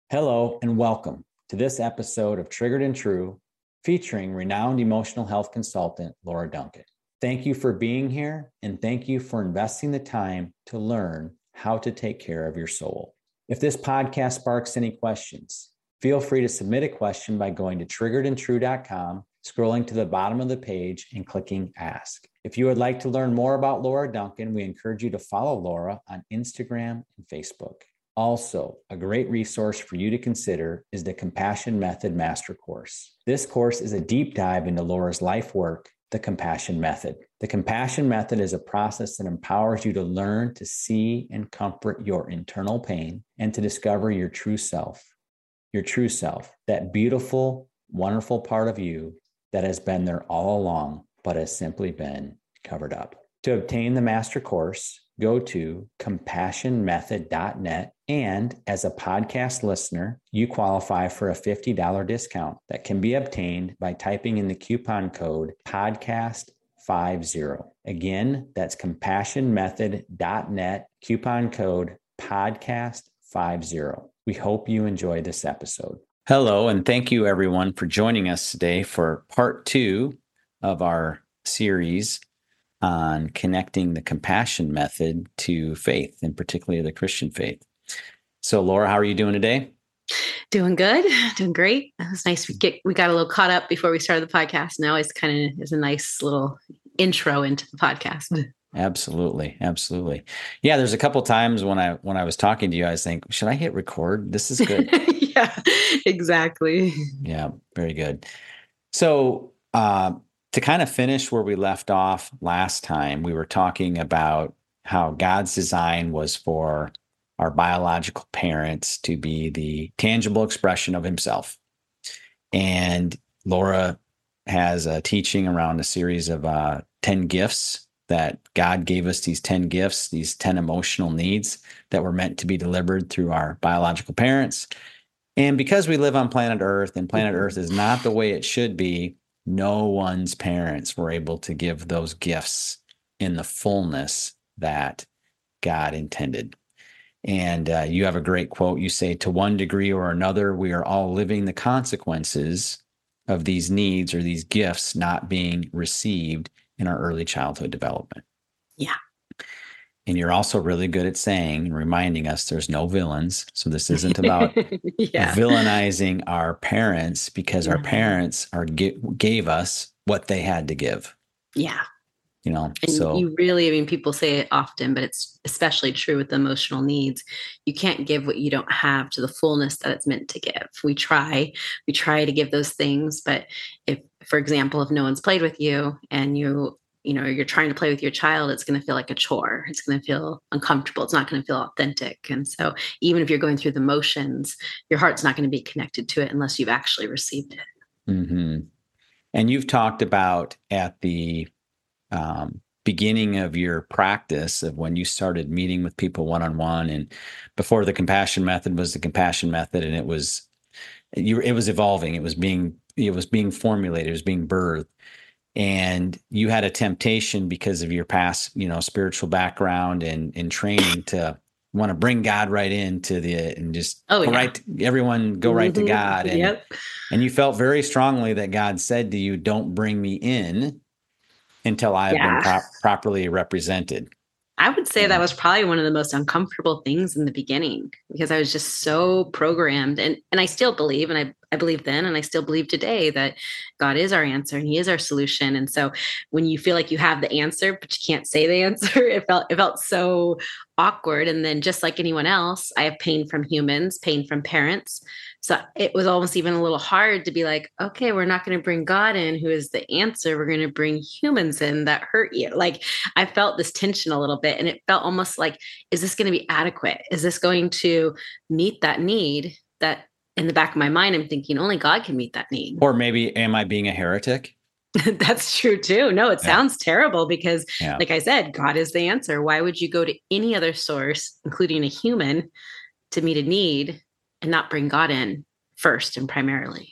Hello and welcome to this episode of Triggered and True, featuring renowned emotional health consultant Laura Duncan. Thank you for being here, and thank you for investing the time to learn how to take care of your soul. If this podcast sparks any questions, feel free to submit a question by going to triggeredandtrue.com, scrolling to the bottom of the page and clicking Ask. If you would like to learn more about Laura Duncan, we encourage you to follow Laura on Instagram and Facebook. Also, a great resource for you to consider is the Compassion Method Master Course. This course is a deep dive into Laura's life work, the Compassion Method. The Compassion Method is a process that empowers you to learn to see and comfort your internal pain and to discover your true self, that beautiful, wonderful part of you that has been there all along, but has simply been covered up. To obtain the master course, go to compassionmethod.net. And as a podcast listener, you qualify for a $50 discount that can be obtained by typing in the coupon code podcast50. Again, that's compassionmethod.net, coupon code podcast50. We hope you enjoy this episode. Hello, and thank you everyone for joining us today for part 2 of our series on connecting the compassion method to faith, and particularly the Christian faith. So, Laura, how are you doing today? Doing good, doing great. It was nice. We got a little caught up before we started the podcast. Now it's kind of is a nice little intro into the podcast. Absolutely. Yeah, there's a couple times when I was talking to you, I was thinking, should I hit record? This is good. Yeah, exactly. Yeah, very good. So, to kind of finish where we left off last time, we were talking about how God's design was for our biological parents to be the tangible expression of himself. And Laura has a teaching around a series of 10 gifts that God gave us, these 10 gifts, these 10 emotional needs that were meant to be delivered through our biological parents. And because we live on planet Earth, and planet Earth is not the way it should be, no one's parents were able to give those gifts in the fullness that God intended. And you have a great quote. You say, to one degree or another, we are all living the consequences of these needs or these gifts not being received in our early childhood development. Yeah. And you're also really good at saying and reminding us there's no villains. So this isn't about villainizing our parents, because our parents gave us what they had to give. Yeah. You know, and so you really, I mean, people say it often, but it's especially true with the emotional needs. You can't give what you don't have to the fullness that it's meant to give. We try to give those things, but if, for example, if no one's played with you and you're trying to play with your child, it's going to feel like a chore. It's going to feel uncomfortable. It's not going to feel authentic. And so even if you're going through the motions, your heart's not going to be connected to it unless you've actually received it. Mm-hmm. And you've talked about at the beginning of your practice of when you started meeting with people one-on-one, and before the compassion method was the compassion method, and it was evolving. It was being formulated. It was being birthed. And you had a temptation because of your past, spiritual background and training to want to bring God right into and just everyone go right to God. And, and you felt very strongly that God said to you, don't bring me in until I've been properly represented. I would say that was probably one of the most uncomfortable things in the beginning, because I was just so programmed, and I still believe, and I believe then, and I still believe today, that God is our answer and he is our solution. And so when you feel like you have the answer, but you can't say the answer, it felt so awkward. And then just like anyone else, I have pain from humans, pain from parents. So it was almost even a little hard to be like, okay, we're not going to bring God in, who is the answer. We're going to bring humans in that hurt you. Like, I felt this tension a little bit, and it felt almost like, is this going to be adequate? Is this going to meet that need? That in the back of my mind, I'm thinking only God can meet that need. Or maybe, am I being a heretic? That's true too. No, it sounds terrible because, like I said, God is the answer. Why would you go to any other source, including a human, to meet a need and not bring God in first and primarily?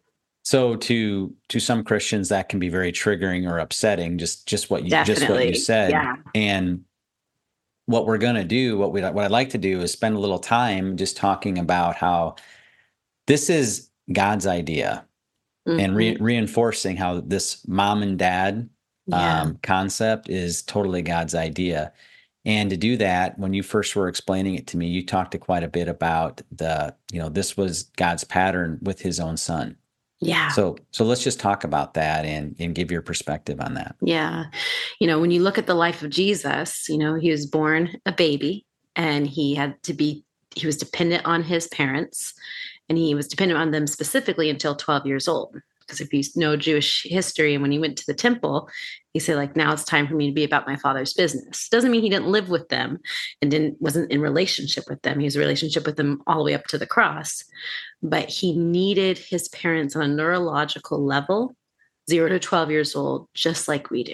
So to some Christians, that can be very triggering or upsetting. Just what you said. Yeah. And what we're going to do, what I'd like to do is spend a little time just talking about how this is God's idea and reinforcing how this mom and dad concept is totally God's idea. And to do that, when you first were explaining it to me, you talked quite a bit about this was God's pattern with his own son. Yeah. So let's just talk about that and give your perspective on that. Yeah. When you look at the life of Jesus, he was born a baby and he was dependent on his parents, and he was dependent on them specifically until 12 years old. Because if you know Jewish history, and when he went to the temple, he said, like, now it's time for me to be about my father's business. Doesn't mean he didn't live with them and wasn't in relationship with them. He was in relationship with them all the way up to the cross. But he needed his parents on a neurological level, 0 to 12 years old, just like we do.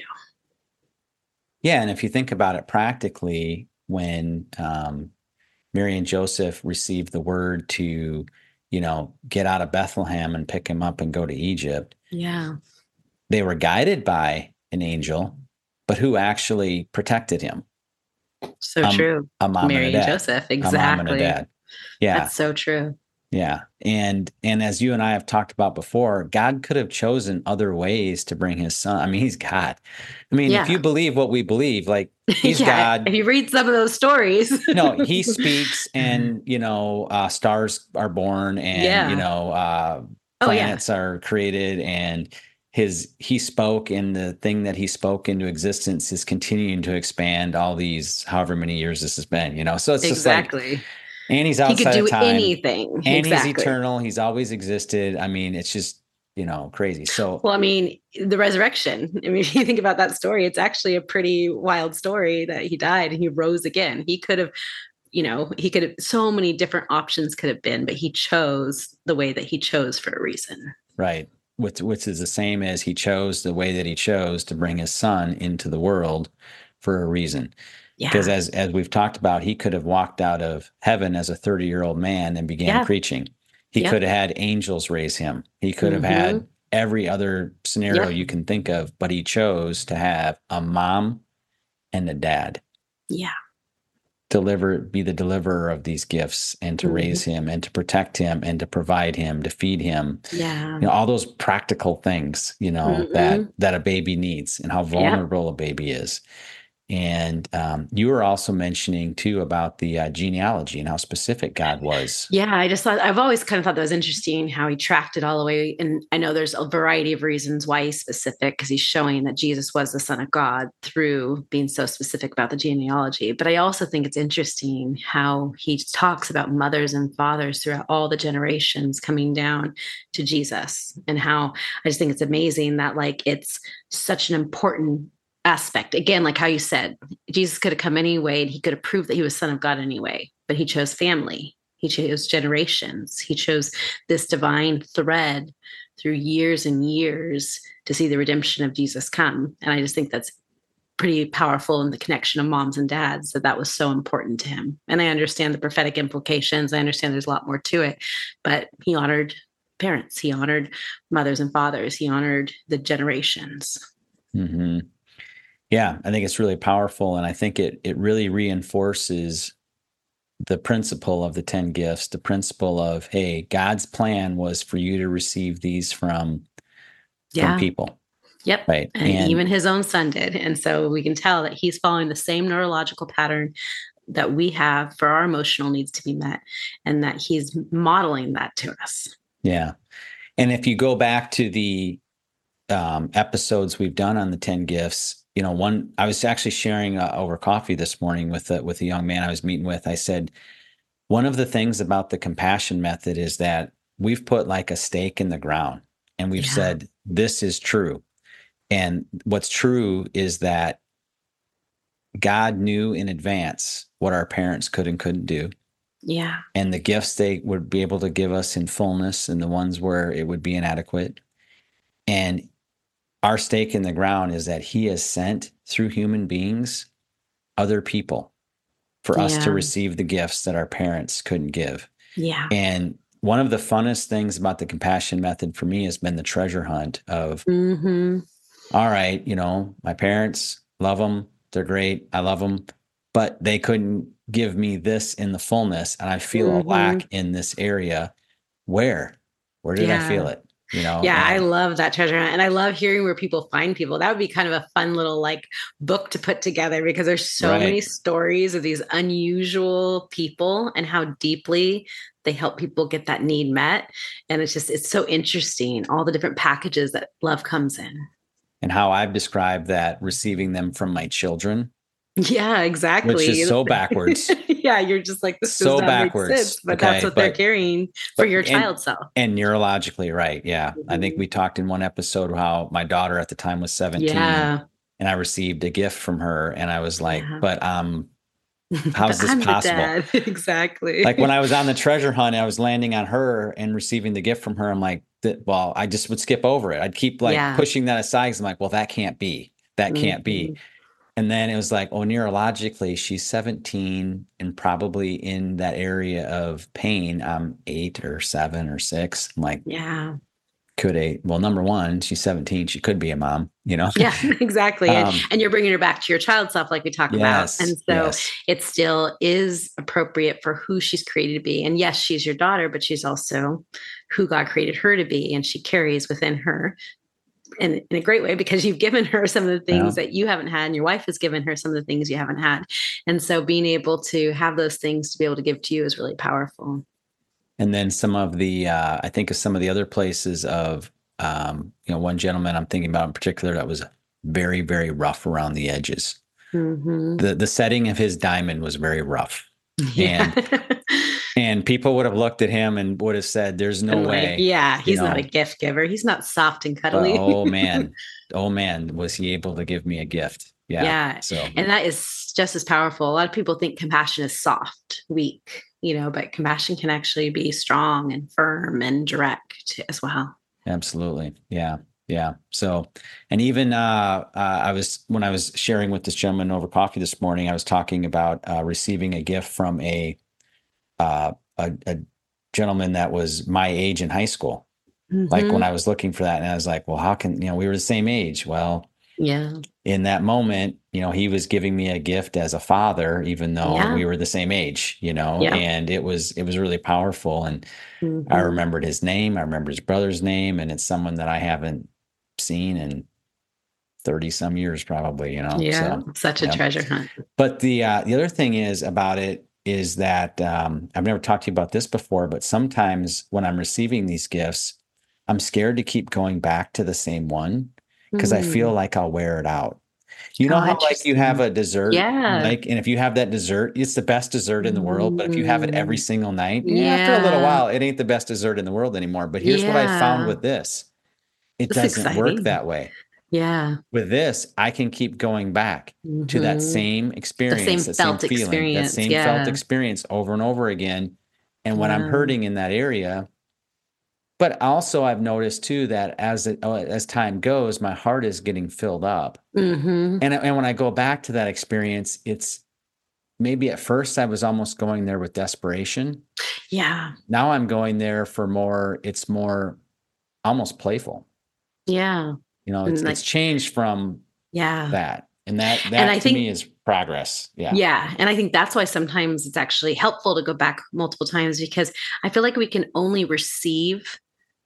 Yeah. And if you think about it practically, when Mary and Joseph received the word to get out of Bethlehem and pick him up and go to Egypt. Yeah. They were guided by an angel, but who actually protected him? So true. A mom Mary and a dad. Joseph. Exactly. A mom and a dad. Yeah. That's so true. Yeah. And as you and I have talked about before, God could have chosen other ways to bring his son. I mean, he's God. I mean, if you believe what we believe, like he's God. If you read some of those stories. No, he speaks and, stars are born and, planets are created, and he spoke, and the thing that he spoke into existence is continuing to expand all these, however many years this has been, so it's just like, and he's outside of time. He could do anything. And he's eternal. He's always existed. I mean, it's just, crazy. So, well, I mean, the resurrection, I mean, if you think about that story, it's actually a pretty wild story that he died and he rose again. He could have, so many different options could have been, but he chose the way that he chose for a reason. Right. Which is the same as he chose the way that he chose to bring his son into the world for a reason. Yeah. Because as we've talked about, he could have walked out of heaven as a 30-year-old man and began preaching. He could have had angels raise him. He could have had every other scenario you can think of, but he chose to have a mom and a dad. Yeah. Be the deliverer of these gifts, and to raise him and to protect him and to provide him, to feed him. Yeah. All those practical things, that a baby needs, and how vulnerable a baby is. And you were also mentioning too about the genealogy and how specific God was. Yeah, I've always kind of thought that was interesting how he tracked it all the way. And I know there's a variety of reasons why he's specific, because he's showing that Jesus was the Son of God through being so specific about the genealogy. But I also think it's interesting how he talks about mothers and fathers throughout all the generations coming down to Jesus, and how I just think it's amazing that it's such an important aspect. Again, like how you said, Jesus could have come anyway, and he could have proved that he was Son of God anyway, but he chose family. He chose generations. He chose this divine thread through years and years to see the redemption of Jesus come. And I just think that's pretty powerful in the connection of moms and dads, that was so important to him. And I understand the prophetic implications. I understand there's a lot more to it, but he honored parents. He honored mothers and fathers. He honored the generations. Mm-hmm. Yeah, I think it's really powerful. And I think it really reinforces the principle of the 10 gifts, the principle of, hey, God's plan was for you to receive these from people. Yep. Right. And even his own son did. And so we can tell that he's following the same neurological pattern that we have for our emotional needs to be met, and that he's modeling that to us. Yeah. And if you go back to the episodes we've done on the 10 gifts, I was actually sharing over coffee this morning with a young man I was meeting with. I said, one of the things about the compassion method is that we've put like a stake in the ground, and we've said, this is true. And what's true is that God knew in advance what our parents could and couldn't do. Yeah. And the gifts they would be able to give us in fullness, and the ones where it would be inadequate. And our stake in the ground is that he has sent through human beings other people for us to receive the gifts that our parents couldn't give. Yeah. And one of the funnest things about the compassion method for me has been the treasure hunt of, all right, my parents, love them. They're great. I love them. but they couldn't give me this in the fullness. And I feel a lack in this area. Where did I feel it? Yeah, I love that treasure hunt. And I love hearing where people find people. That would be kind of a fun little like book to put together, because there's so many stories of these unusual people and how deeply they help people get that need met. And it's so interesting, all the different packages that love comes in. And how I've described that, receiving them from my children. Yeah, exactly. Which is so backwards. Yeah, you're just like, this so does not backwards. make sense, but that's what they're carrying for your child self. And neurologically, right. Yeah. Mm-hmm. I think we talked in one episode how my daughter at the time was 17 and I received a gift from her, and I was like, but how's this possible? Exactly. Like when I was on the treasure punt, I was landing on her and receiving the gift from her. I'm like, well, I just would skip over it. I'd keep pushing that aside. 'Cause I'm like, well, that can't be. That can't be. And then it was like, oh, neurologically, she's 17 and probably in that area of pain. I'm 8 or 7 or 6. I'm like, well, number one, she's 17. She could be a mom, Yeah, exactly. And you're bringing her back to your child self, like we talked about. And so it still is appropriate for who she's created to be. And yes, she's your daughter, but she's also who God created her to be. And she carries within her in a great way, because you've given her some of the things that you haven't had, and your wife has given her some of the things you haven't had. And so being able to have those things to be able to give to you is really powerful. And then some of the, I think of some of the other places of, one gentleman I'm thinking about in particular that was very, very rough around the edges. Mm-hmm. The setting of his diamond was very rough. Yeah. And people would have looked at him and would have said, there's no way. Yeah, he's not a gift giver. He's not soft and cuddly. But, oh man, was he able to give me a gift? Yeah. So, and that is just as powerful. A lot of people think compassion is soft, weak, but compassion can actually be strong and firm and direct as well. Absolutely. Yeah. Yeah. So, and even when I was sharing with this gentleman over coffee this morning, I was talking about receiving a gift from a gentleman that was my age in high school. Mm-hmm. Like when I was looking for that, and I was like, well, how can, we were the same age. Well, in that moment, he was giving me a gift as a father, even though we were the same age, and it was really powerful. And I remembered his name. I remember his brother's name, and it's someone that I haven't seen in 30 some years, probably, Yeah. So, such a treasure hunt. But the other thing is about it is that I've never talked to you about this before, but sometimes when I'm receiving these gifts, I'm scared to keep going back to the same one, because I feel like I'll wear it out. You know how like you have a dessert, and if you have that dessert, it's the best dessert in the world. But if you have it every single night, after a little while, it ain't the best dessert in the world anymore. But here's what I found with this. It doesn't work that way. Yeah. With this, I can keep going back to that same experience, that same feeling, that same felt experience over and over again. And when I'm hurting in that area, but also I've noticed too that as time goes, my heart is getting filled up. Mm-hmm. And when I go back to that experience, it's maybe at first I was almost going there with desperation. Yeah. Now I'm going there for it's more almost playful. Yeah. It's changed from that. And that and I think, me is progress. Yeah. Yeah. And I think that's why sometimes it's actually helpful to go back multiple times, because I feel like we can only receive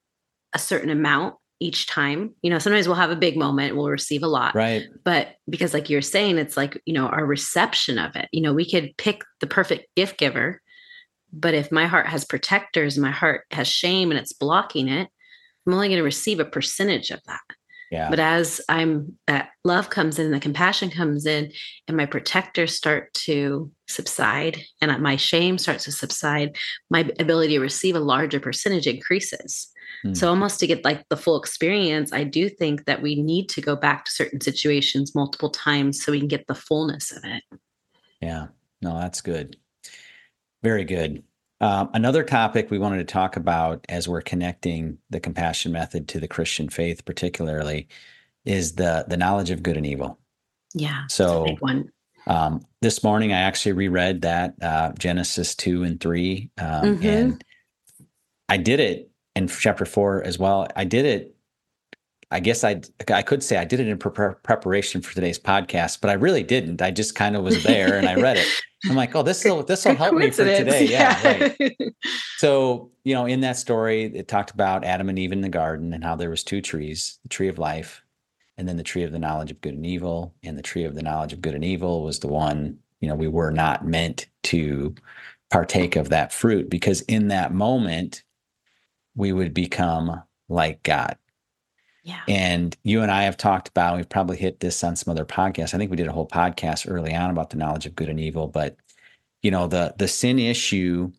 a certain amount each time. Sometimes we'll have a big moment, we'll receive a lot. Right. But because like you're saying, it's like, our reception of it, we could pick the perfect gift giver, but if my heart has protectors, my heart has shame and it's blocking it, I'm only going to receive a percentage of that. Yeah. But as that love comes in, the compassion comes in, and my protectors start to subside, and my shame starts to subside, my ability to receive a larger percentage increases. So almost to get like the full experience, I do think that we need to go back to certain situations multiple times so we can get the fullness of it. Yeah. No, that's good. Very good. Another topic we wanted to talk about as we're connecting the compassion method to the Christian faith, particularly, is the knowledge of good and evil. Yeah. So that's a big one. This morning I actually reread that Genesis 2 and 3, and I did it in chapter 4 as well. I did it I guess I could say I did it in preparation for today's podcast, but I really didn't. I just kind of was there and I read it. I'm like, oh, this will help me for today. Yeah, right. So, in that story, it talked about Adam and Eve in the garden and how there was two trees, the tree of life, and then the tree of the knowledge of good and evil. And the tree of the knowledge of good and evil was the one, we were not meant to partake of that fruit, because in that moment, we would become like God. Yeah. And you and I have talked about, we've probably hit this on some other podcasts. I think we did a whole podcast early on about the knowledge of good and evil, but the sin issue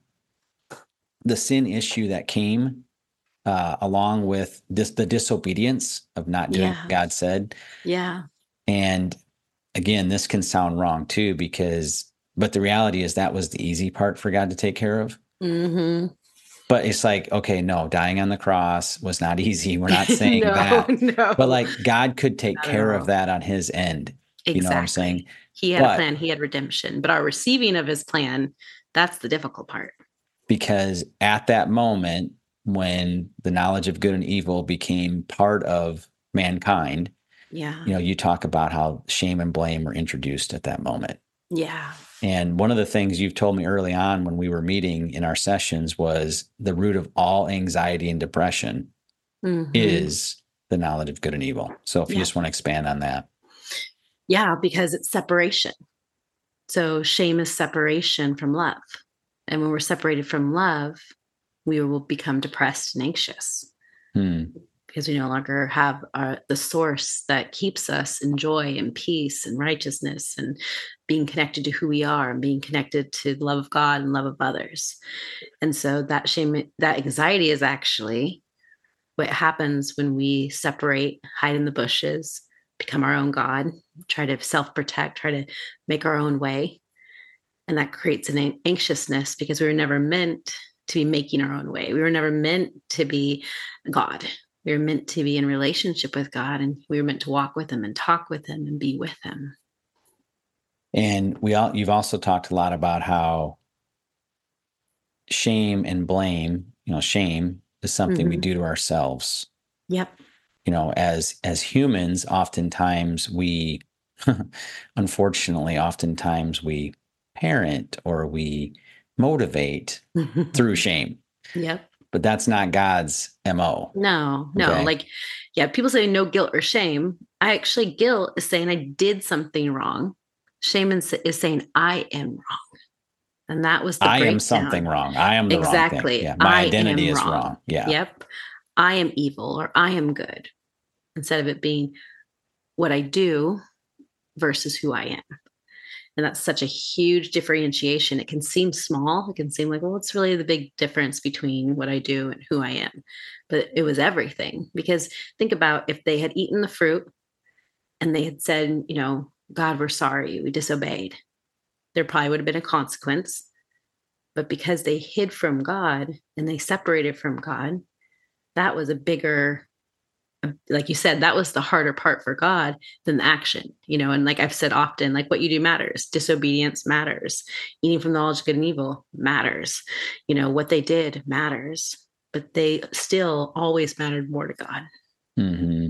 that came along with the disobedience of not doing what God said. Yeah. And again, this can sound wrong too, but the reality is that was the easy part for God to take care of. Mm-hmm. But it's like, okay, no, dying on the cross was not easy. We're not saying that. No. But like God could take care of that on his end. Exactly. You know what I'm saying? He had a plan, he had redemption, but our receiving of his plan, that's the difficult part. Because at that moment, when the knowledge of good and evil became part of mankind, you talk about how shame and blame were introduced at that moment. Yeah. And one of the things you've told me early on when we were meeting in our sessions was the root of all anxiety and depression is the knowledge of good and evil. So if you just want to expand on that. Yeah, because it's separation. So shame is separation from love. And when we're separated from love, we will become depressed and anxious because we no longer have the source that keeps us in joy and peace and righteousness and being connected to who we are and being connected to the love of God and love of others. And so that shame, that anxiety is actually what happens when we separate, hide in the bushes, become our own God, try to self-protect, try to make our own way. And that creates an anxiousness because we were never meant to be making our own way. We were never meant to be God. We were meant to be in relationship with God, and we were meant to walk with him and talk with him and be with him. And you've also talked a lot about how shame and blame, shame is something we do to ourselves. Yep. As humans, oftentimes we, unfortunately, we parent or we motivate through shame. Yep. But that's not God's MO. No. Okay? Like, people say no guilt or shame. Guilt is saying I did something wrong. Shame is saying I am wrong. And that was the breakdown. I am something wrong. I am the wrong thing. Yeah, my identity is wrong. Yeah. Yep. I am evil or I am good. Instead of it being what I do versus who I am. And that's such a huge differentiation. It can seem small. It can seem like, well, what's really the big difference between what I do and who I am? But it was everything. Because think about if they had eaten the fruit and they had said, God, we're sorry, we disobeyed. There probably would have been a consequence. But because they hid from God and they separated from God, that was a bigger, like you said, that was the harder part for God than the action, and like I've said often, like what you do matters. Disobedience matters. Eating from the knowledge of good and evil matters. What they did matters, but they still always mattered more to God. Mm-hmm.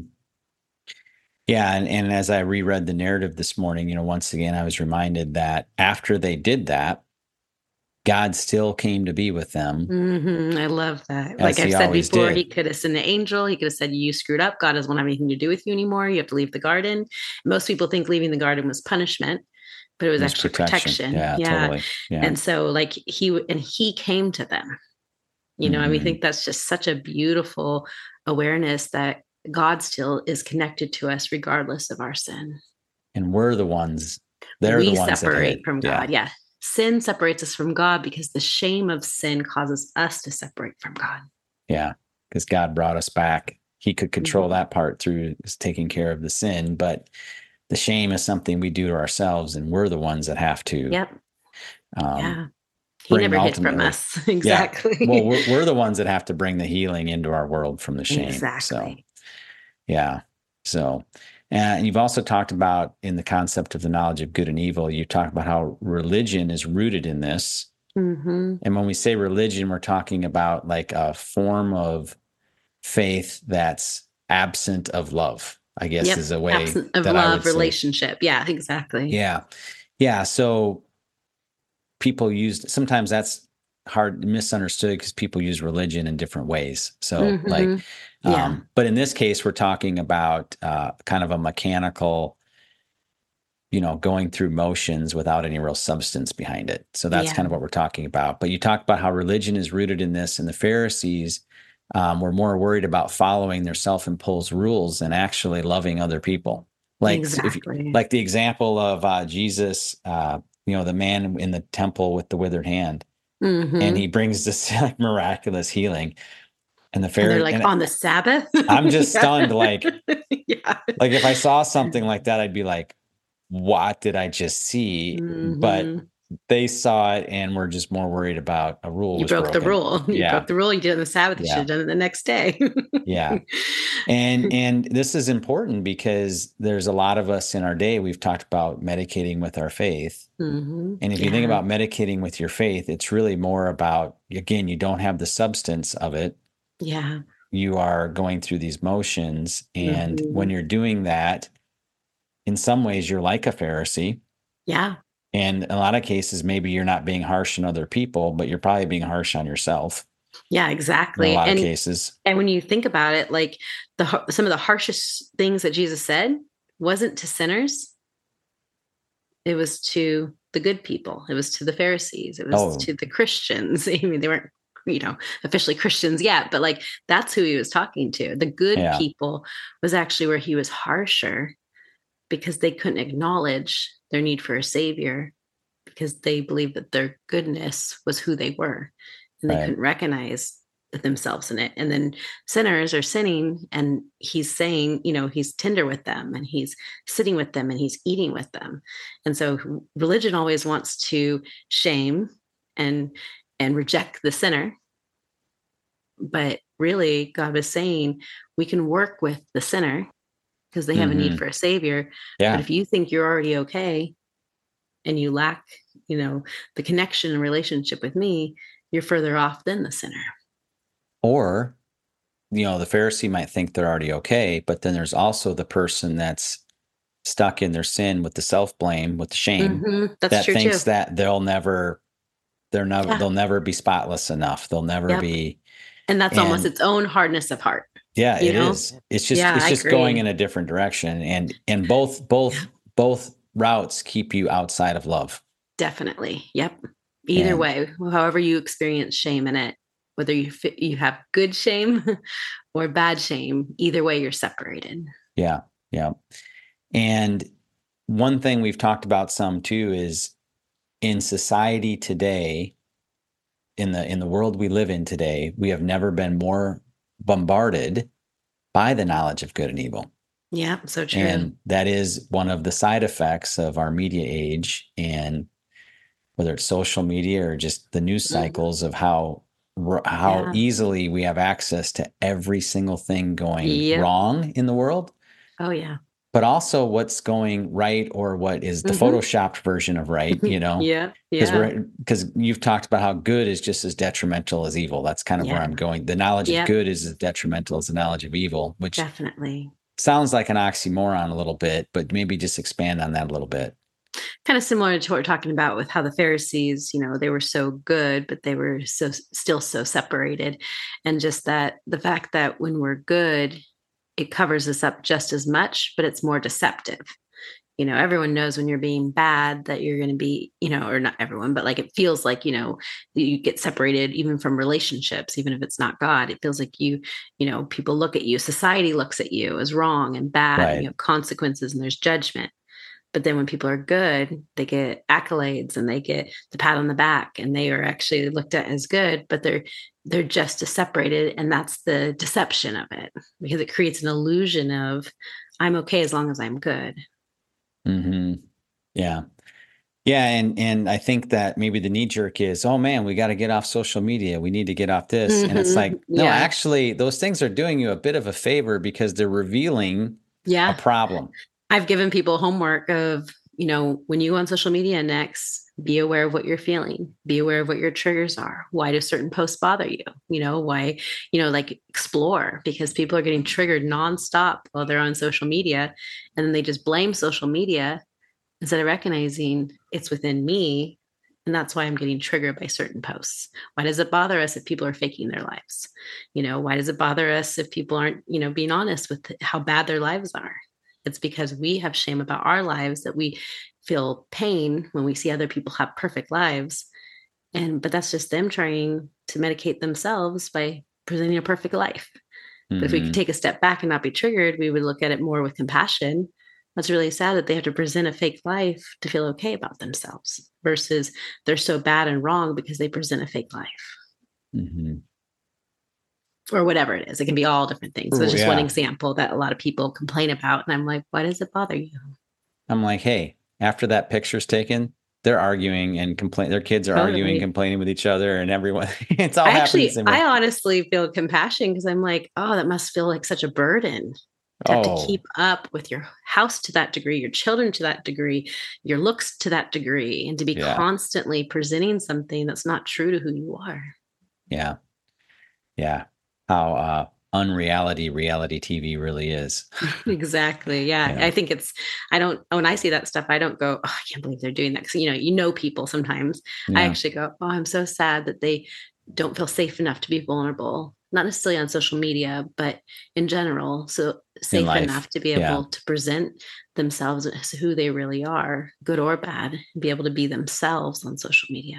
Yeah. And as I reread the narrative this morning, once again, I was reminded that after they did that, God still came to be with them. I love that. Like I've said before, he could have sent an angel. He could have said, you screwed up. God doesn't want anything to do with you anymore. You have to leave the garden. Most people think leaving the garden was punishment, but it was actually protection. Yeah, totally. Yeah. And so like he came to them, I think that's just such a beautiful awareness that God still is connected to us regardless of our sin. And we're the ones, we separate from God. Yeah. Sin separates us from God because the shame of sin causes us to separate from God. Yeah, because God brought us back. He could control that part through taking care of the sin, but the shame is something we do to ourselves, and we're the ones that have to. Yep. He never hid from us. Exactly. Yeah. Well, we're the ones that have to bring the healing into our world from the shame. Exactly. So, yeah. So, and you've also talked about in the concept of the knowledge of good and evil, you talk about how religion is rooted in this. And when we say religion, we're talking about like a form of faith that's absent of love, I guess Yep. is a way Absent of that I love, would say. relationship. Yeah, exactly. Yeah. Yeah. So people sometimes that's hard, misunderstood, because people use religion in different ways. So like, Yeah, but in this case, we're talking about kind of a mechanical, going through motions without any real substance behind it. So that's yeah, kind of what we're talking about. But you talked about how religion is rooted in this, and the Pharisees were more worried about following their self-imposed rules than actually loving other people. Like exactly. like the example of Jesus, the man in the temple with the withered hand, and he brings this like miraculous healing, and the And they're Pharisees, like, and on the Sabbath? I'm just Yeah. stunned. Yeah. Like if I saw something like that, I'd be like, what did I just see? But Mhm. they saw it and were just more worried about a rule You was broke the broken. rule. You Yeah. broke the rule. You did it on the Sabbath. You should Yeah. have done it the next day. Yeah. And this is important because there's a lot of us in our day, we've talked about medicating with our faith. And if you think Yeah. about medicating with your faith, it's really more about, again, you don't have the substance of it. Yeah. You are going through these motions. And when Mhm. you're doing that, in some ways, you're like a Pharisee. Yeah. And in a lot of cases, maybe you're not being harsh on other people, but you're probably being harsh on yourself Yeah, in a exactly. lot of cases. And when you think about it, like some of the harshest things that Jesus said wasn't to sinners, it was to the good people. It was to the Pharisees. It was Oh, to the Christians. I mean, they weren't, officially Christians yet, but like that's who he was talking to. The good yeah, people was actually where he was harsher because they couldn't acknowledge their need for a savior because they believed that their goodness was who they were and they right. couldn't recognize themselves in it. And then sinners are sinning, and he's saying, he's tender with them and he's sitting with them and he's eating with them. And so religion always wants to shame and reject the sinner, but really God was saying we can work with the sinner because they have a need Hmm. for a savior. But Yeah. if you think you're already okay and you lack, the connection and relationship with me, you're further off than the sinner. Or, the Pharisee might think they're already okay, but then there's also the person that's stuck in their sin with the self blame, with the shame, That's that true too. thinks that Yeah. they'll never be spotless enough. They'll never Yep. be. And that's almost And its own hardness of heart, yeah, you it know? is. It's just Yeah, it's I just going agree. in a different direction. And both Yeah, both both routes keep you outside of love. definitely. Yep. Either And way, however you experience shame in it, whether you have good shame or bad shame, either way you're separated. yeah, yeah. And one thing we've talked about some too is in society today, in the world we live in today, we have never been more bombarded by the knowledge of good and evil. Yeah, so true. And that is one of the side effects of our media age, and whether it's social media or just the news Mhm. cycles of how Yeah. easily we have access to every single thing going Yep. wrong in the world, Oh yeah. but also what's going right, or what is the Mhm. photoshopped version of right, Yeah. because Yeah. you've talked about how good is just as detrimental as evil. That's kind of where Yeah. I'm going. The knowledge of Yep. good is as detrimental as the knowledge of evil, which Definitely. sounds like an oxymoron a little bit, but maybe just expand on that a little bit. Kind of similar to what we're talking about with how the Pharisees, they were so good, but they were still so separated. And just that the fact that when we're good, it covers us up just as much, but it's more deceptive. Everyone knows when you're being bad that you're going to be, or not everyone, but like it feels like, you get separated even from relationships, even if it's not God. It feels like people look at you, society looks at you as wrong and bad, and you Right. have consequences and there's judgment. But then when people are good, they get accolades and they get the pat on the back and they are actually looked at as good, but they're just as separated. And that's the deception of it because it creates an illusion of I'm okay as long as I'm good. Hmm. Yeah. Yeah. And I think that maybe the knee jerk is, oh man, we got to get off social media. We need to get off this. And it's like, no, Yeah. actually, those things are doing you a bit of a favor because they're revealing a Yeah. problem. I've given people homework of when you go on social media next, be aware of what you're feeling, be aware of what your triggers are. Why do certain posts bother you? Why, like explore, because people are getting triggered nonstop while they're on social media. And then they just blame social media instead of recognizing it's within me. And that's why I'm getting triggered by certain posts. Why does it bother us if people are faking their lives? Why does it bother us if people aren't, being honest with how bad their lives are? It's because we have shame about our lives, that we feel pain when we see other people have perfect lives. But that's just them trying to medicate themselves by presenting a perfect life. But if we could take a step back and not be triggered, we would look at it more with compassion. That's really sad that they have to present a fake life to feel okay about themselves, versus they're so bad and wrong because they present a fake life. Mm-hmm. Or whatever it is. It can be all different things. So it's just one example that a lot of people complain about. And I'm like, why does it bother you? I'm like, hey, after that picture's taken, they're arguing and their kids are arguing, complaining with each other, and everyone, it's all happening. I honestly feel compassion, because I'm like, oh, that must feel like such a burden to have to keep up with your house to that degree, your children to that degree, your looks to that degree, and to be constantly presenting something that's not true to who you are. Yeah. Yeah. How unreality reality TV really is. Exactly. Yeah. I think when I see that stuff, I don't go, oh, I can't believe they're doing that. Because, people sometimes. I actually go, oh, I'm so sad that they don't feel safe enough to be vulnerable, not necessarily on social media, but in general. So safe enough to be able to present themselves as who they really are, good or bad, and be able to be themselves on social media.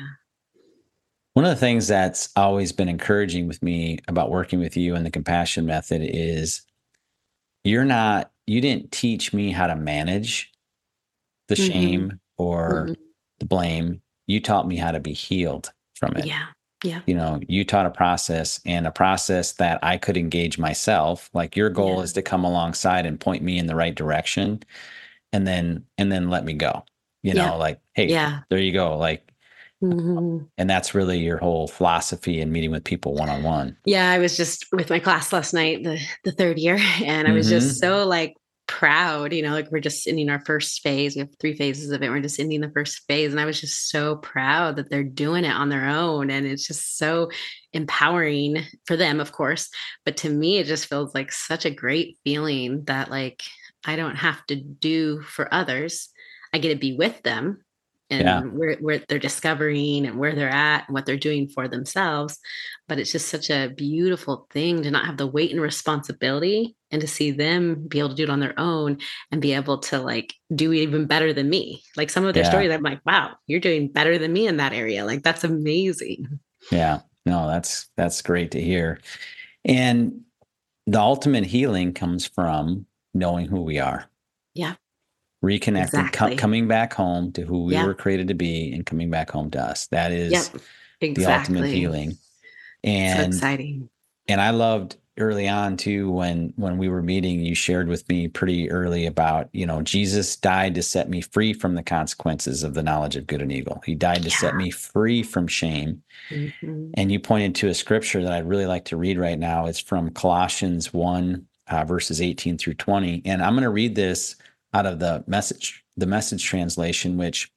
One of the things that's always been encouraging with me about working with you and the compassion method is you didn't teach me how to manage the shame or the blame. You taught me how to be healed from it. Yeah. Yeah. You taught a process that I could engage myself. Like, your goal is to come alongside and point me in the right direction, and then let me go, like, hey, there you go. Like, and that's really your whole philosophy in meeting with people one-on-one. Yeah. I was just with my class last night, the third year, and I was just so proud, like we're just ending our first phase. We have 3 phases of it. We're just ending the first phase. And I was just so proud that they're doing it on their own. And it's just so empowering for them, of course. But to me, it just feels like such a great feeling that I don't have to do for others. I get to be with them, and where they're discovering and where they're at and what they're doing for themselves. But it's just such a beautiful thing to not have the weight and responsibility, and to see them be able to do it on their own and be able to do even better than me. Like, some of their stories, I'm like, wow, you're doing better than me in that area. Like, that's amazing. Yeah, no, that's great to hear. And the ultimate healing comes from knowing who we are. Yeah. Reconnecting, coming back home to who we were created to be, and coming back home to us. That is the ultimate healing. And so exciting. And I loved early on too, when we were meeting, you shared with me pretty early about, Jesus died to set me free from the consequences of the knowledge of good and evil. He died to set me free from shame. And you pointed to a scripture that I'd really like to read right now. It's from Colossians 1, verses 18 through 20. And I'm going to read this out of the message translation, which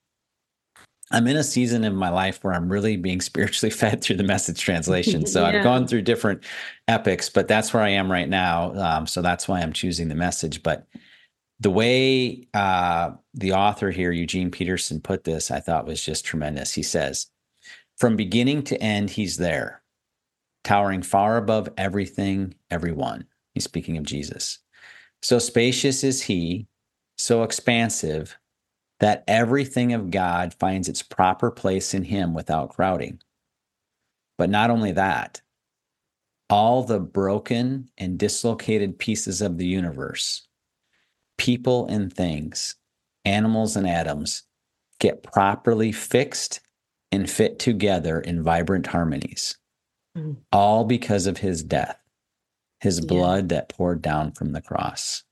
I'm in a season of my life where I'm really being spiritually fed through the message translation. So I've gone through different epics, but that's where I am right now. So that's why I'm choosing the message. But the way the author here, Eugene Peterson, put this, I thought was just tremendous. He says, from beginning to end, he's there, towering far above everything, everyone. He's speaking of Jesus. So spacious is he, so expansive, that everything of God finds its proper place in him without crowding. But not only that, all the broken and dislocated pieces of the universe, people and things, animals and atoms, get properly fixed and fit together in vibrant harmonies, all because of his death, his blood that poured down from the cross.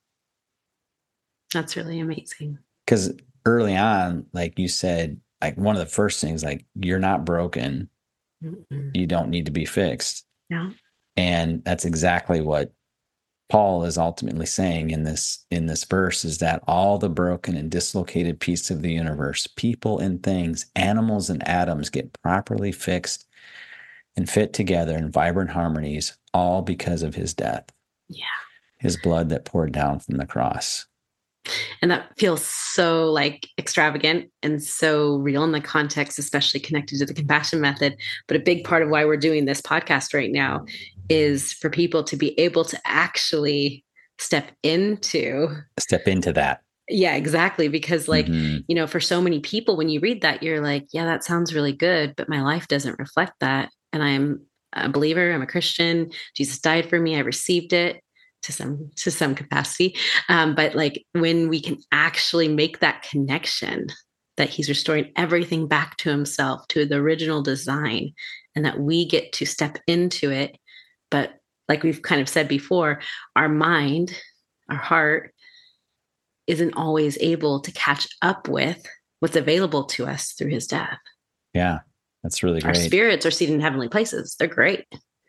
That's really amazing. Because early on, like you said, like one of the first things, like, you're not broken. You don't need to be fixed. Yeah. And that's exactly what Paul is ultimately saying in this verse is that all the broken and dislocated pieces of the universe, people and things, animals and atoms, get properly fixed and fit together in vibrant harmonies, all because of his death. Yeah. His blood that poured down from the cross. And that feels so like extravagant and so real in the context, especially connected to the compassion method. But a big part of why we're doing this podcast right now is for people to be able to actually step into that. Yeah, exactly. Because for so many people, when you read that, you're like, yeah, that sounds really good, but my life doesn't reflect that. And I'm a believer. I'm a Christian. Jesus died for me. I received it to some capacity. But like when we can actually make that connection that he's restoring everything back to himself, to the original design, and that we get to step into it. But like we've kind of said before, our mind, our heart, isn't always able to catch up with what's available to us through his death. Yeah, that's really great. Our spirits are seated in heavenly places. They're great.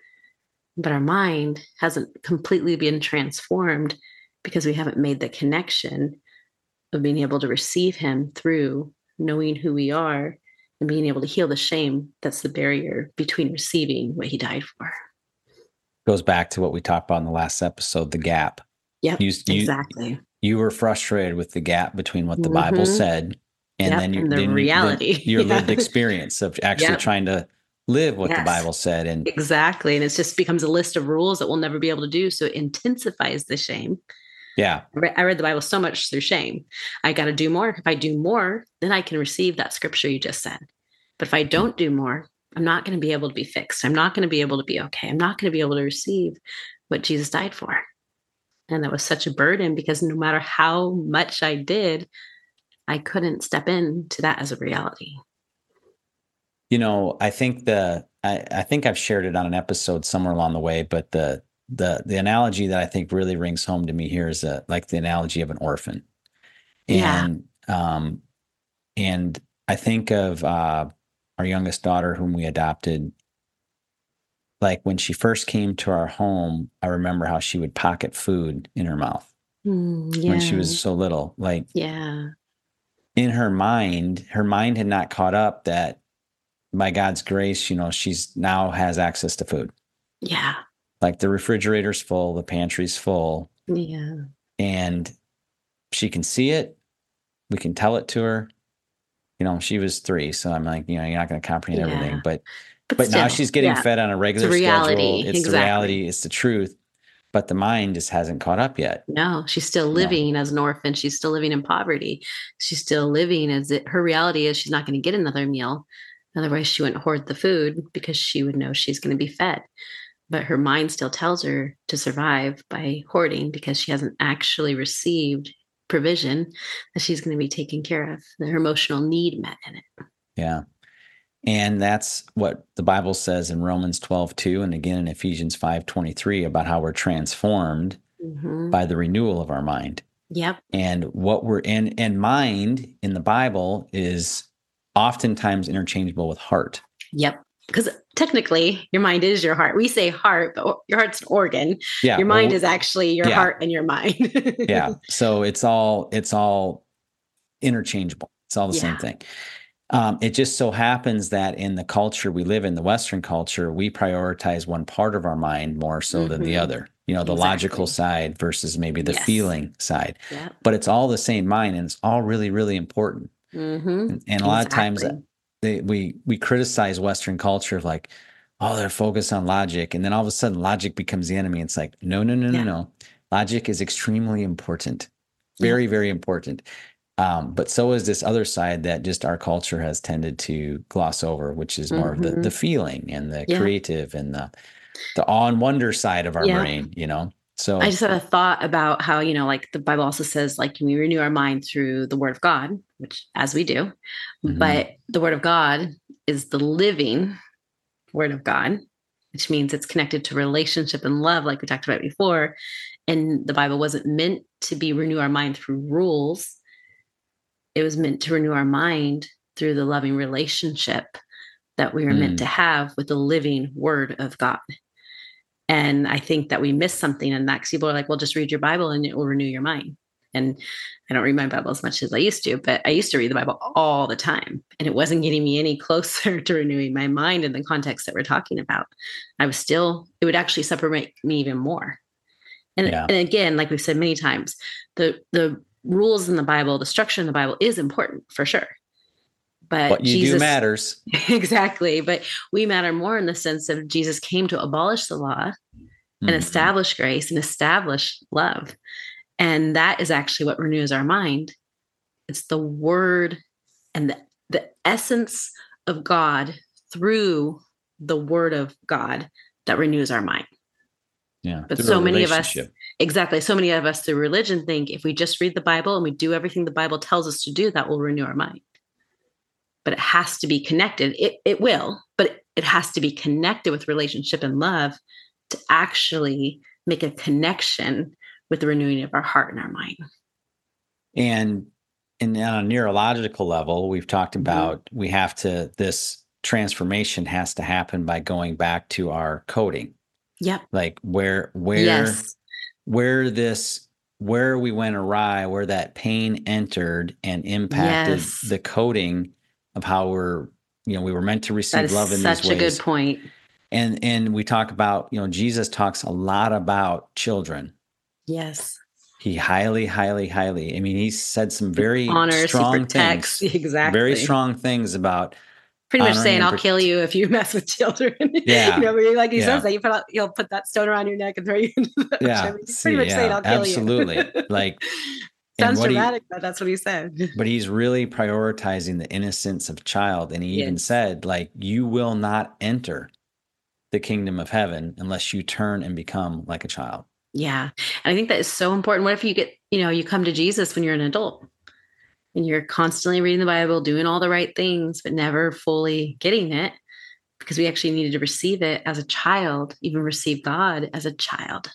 But our mind hasn't completely been transformed because we haven't made the connection of being able to receive him through knowing who we are and being able to heal the shame that's the barrier between receiving what he died for. Goes back to what we talked about in the last episode, the gap. Yep, exactly. You were frustrated with the gap between what the Bible said and then the reality. Your lived experience of actually trying to live what the Bible said. And exactly. And it just becomes a list of rules that we'll never be able to do. So it intensifies the shame. Yeah. I read the Bible so much through shame. I got to do more. If I do more, then I can receive that scripture you just said. But if I don't do more, I'm not going to be able to be fixed. I'm not going to be able to be okay. I'm not going to be able to receive what Jesus died for. And that was such a burden because no matter how much I did, I couldn't step into that as a reality. I think I think I've shared it on an episode somewhere along the way, but the analogy that I think really rings home to me here is like the analogy of an orphan. And and I think of our youngest daughter whom we adopted. Like when she first came to our home, I remember how she would pocket food in her mouth when she was so little. Like, in her mind had not caught up that by God's grace, she's now has access to food. Yeah. Like the refrigerator's full, the pantry's full. Yeah. And she can see it. We can tell it to her. She was 3, so I'm like, you're not going to comprehend everything, but still, now she's getting fed on a regular schedule. It's the reality. It's the truth. But the mind just hasn't caught up yet. No, she's still living as an orphan. She's still living in poverty. She's still living as her reality is she's not going to get another meal. Otherwise, she wouldn't hoard the food because she would know she's going to be fed. But her mind still tells her to survive by hoarding because she hasn't actually received provision that she's going to be taken care of, her emotional need met in it. Yeah. And that's what the Bible says in Romans 12:2 and again in Ephesians 5:23 about how we're transformed by the renewal of our mind. Yep. And what we're in, and mind in the Bible is oftentimes interchangeable with heart. Yep. Because technically your mind is your heart. We say heart, but your heart's an organ. Yeah. Your mind is actually your heart and your mind. Yeah. So it's all interchangeable. It's all the same thing. It just so happens that in the culture we live in, the Western culture, we prioritize one part of our mind more so than the other, the logical side versus maybe the feeling side. Yeah. But it's all the same mind and it's all really, really important. And a lot of times we criticize Western culture of like, oh, they're focused on logic. And then all of a sudden logic becomes the enemy. It's like, no. Logic is extremely important. Very, very important. But so is this other side that just our culture has tended to gloss over, which is more of the feeling and the creative and the awe and wonder side of our brain, So I just had a thought about how, like the Bible also says, like we renew our mind through the word of God, which as we do, but the word of God is the living word of God, which means it's connected to relationship and love, like we talked about before. And the Bible wasn't meant to be renew our mind through rules. It was meant to renew our mind through the loving relationship that we were meant to have with the living word of God. And I think that we miss something in that, because people are like, well, just read your Bible and it will renew your mind. And I don't read my Bible as much as I used to, but I used to read the Bible all the time. And it wasn't getting me any closer to renewing my mind in the context that we're talking about. It would actually separate me even more. And again, like we've said many times, the rules in the Bible, the structure in the Bible is important for sure. But what you do matters. Exactly. But we matter more in the sense of Jesus came to abolish the law and establish grace and establish love. And that is actually what renews our mind. It's the word and the essence of God through the word of God that renews our mind. Yeah. But so many of us, exactly. So many of us through religion think if we just read the Bible and we do everything the Bible tells us to do, that will renew our mind. But it has to be connected. It will, but it has to be connected with relationship and love to actually make a connection with the renewing of our heart and our mind. And on a neurological level, we've talked about this transformation has to happen by going back to our coding. Yep. Like where we went awry, where that pain entered and impacted the coding of how we were meant to receive love in these ways. Such a good point. And we talk about, Jesus talks a lot about children. Yes. He highly, highly, highly, he said some very strong things. Exactly. Very strong things about pretty much saying, I'll kill you if you mess with children. Yeah. Like he says that you'll put that stone around your neck and throw you into the ocean. He's pretty much saying, I'll kill you. Absolutely. Like, sounds dramatic, but that's what he said. But he's really prioritizing the innocence of child. And he even said, like, you will not enter the kingdom of heaven unless you turn and become like a child. Yeah. And I think that is so important. What if you get, you come to Jesus when you're an adult and you're constantly reading the Bible, doing all the right things, but never fully getting it, because we actually needed to receive it as a child, even receive God as a child.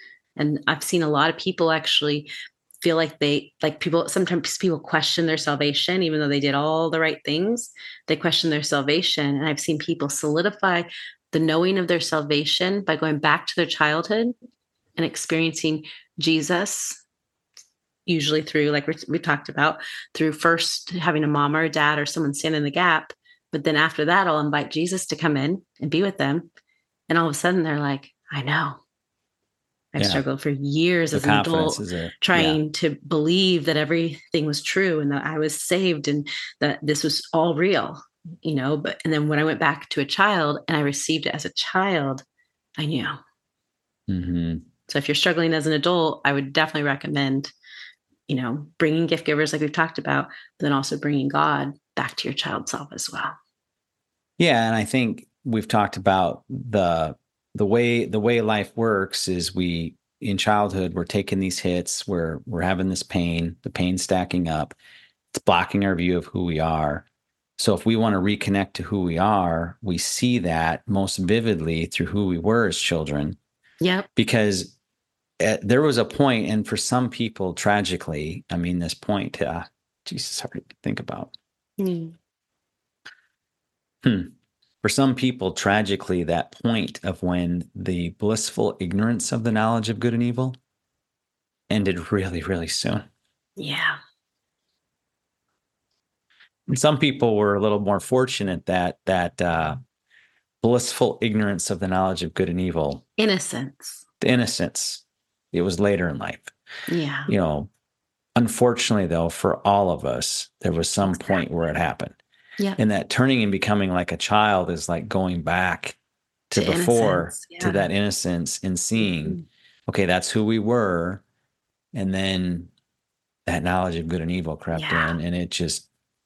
And I've seen a lot of people actually feel like sometimes people question their salvation, even though they did all the right things, they question their salvation. And I've seen people solidify the knowing of their salvation by going back to their childhood and experiencing Jesus, usually through, like we talked about, through first having a mom or a dad or someone stand in the gap. But then after that, I'll invite Jesus to come in and be with them. And all of a sudden they're like, I know. I've struggled for years as an adult trying to believe that everything was true and that I was saved and that this was all real, and then when I went back to a child and I received it as a child, I knew. Mm-hmm. So if you're struggling as an adult, I would definitely recommend, bringing gift givers like we've talked about, but then also bringing God back to your child self as well. Yeah. And I think we've talked about the way life works is in childhood, we're taking these hits, we're having this pain, the pain stacking up, it's blocking our view of who we are. So if we want to reconnect to who we are, we see that most vividly through who we were as children. Yeah. Because there was a point, and for some people, tragically, this point, Jesus, hard to think about. For some people, tragically, that point of when the blissful ignorance of the knowledge of good and evil ended really, really soon. Yeah. And some people were a little more fortunate that blissful ignorance of the knowledge of good and evil. Innocence. The innocence. It was later in life. Yeah. Unfortunately, though, for all of us, there was some point where it happened. Yeah. And that turning and becoming like a child is like going back to before, to that innocence and seeing, okay, that's who we were. And then that knowledge of good and evil crept in, and it just,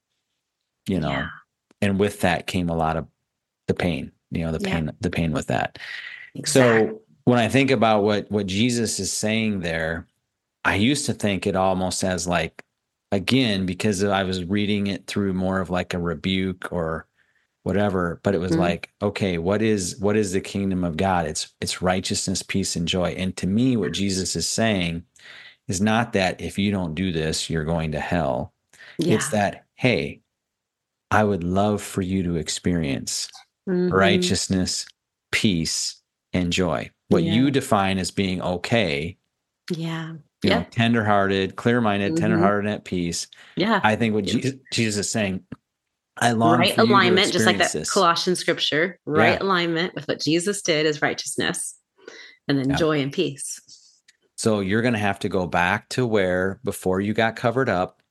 and with that came a lot of the pain, the pain with that. Exactly. So when I think about what Jesus is saying there, I used to think it almost as like, again, because I was reading it through more of like a rebuke or whatever, but it was like, okay, what is the kingdom of God? It's righteousness, peace, and joy. And to me, what Jesus is saying is not that if you don't do this, you're going to hell. Yeah. It's that, hey, I would love for you to experience righteousness, peace, and joy. What you define as being okay, Yeah. tenderhearted, clear-minded, tenderhearted, and at peace. Yeah. I think what Jesus is saying, I long right for you to alignment, just like experience that this. Colossian scripture, right alignment with what Jesus did as righteousness, and then joy and peace. So you're going to have to go back to where before you got covered up.